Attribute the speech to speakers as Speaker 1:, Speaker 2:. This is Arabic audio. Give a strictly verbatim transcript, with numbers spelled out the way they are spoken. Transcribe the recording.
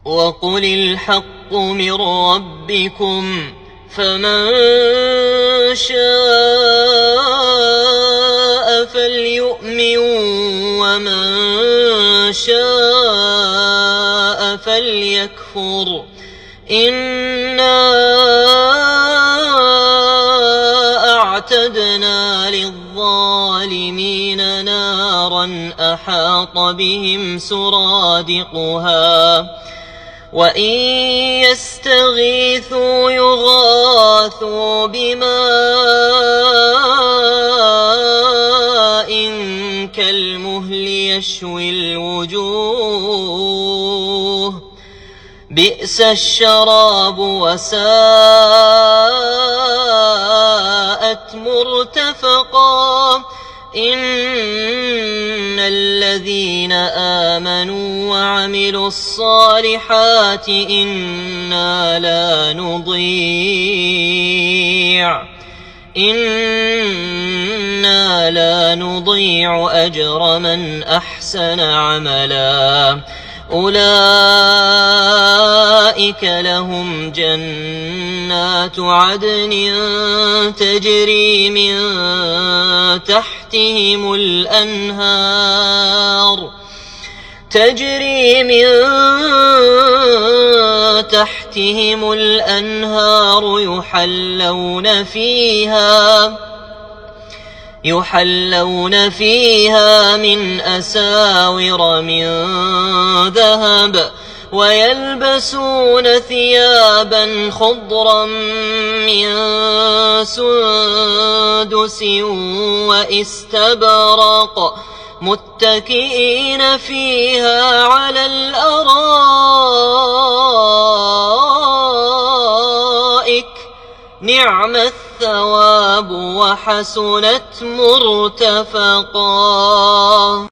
Speaker 1: وقل الحق من ربكم فمن شاء فليؤمن ومن شاء فليكفر إنا أعتدنا للظالمين نارا أحاط بهم سرادقها وإن يستغيثوا يغاثوا بماء كالمهل يشوي الوجوه بئس الشراب وساءت مرتفقا إن الذين آمنوا وعملوا الصالحات إنا لا نضيع إنا لا نضيع أجر من أحسن عملا أولئك لهم جنات عدن تجري من تحتهم الأنهار تجري من تحتهم الأنهار يحلون فيها يحلون فيها من أساور من ذهب ويلبسون ثيابا خضرا من سندس واستبرق متكئين فيها على الأرائك نعم الثواب وحسنت مرتفقا.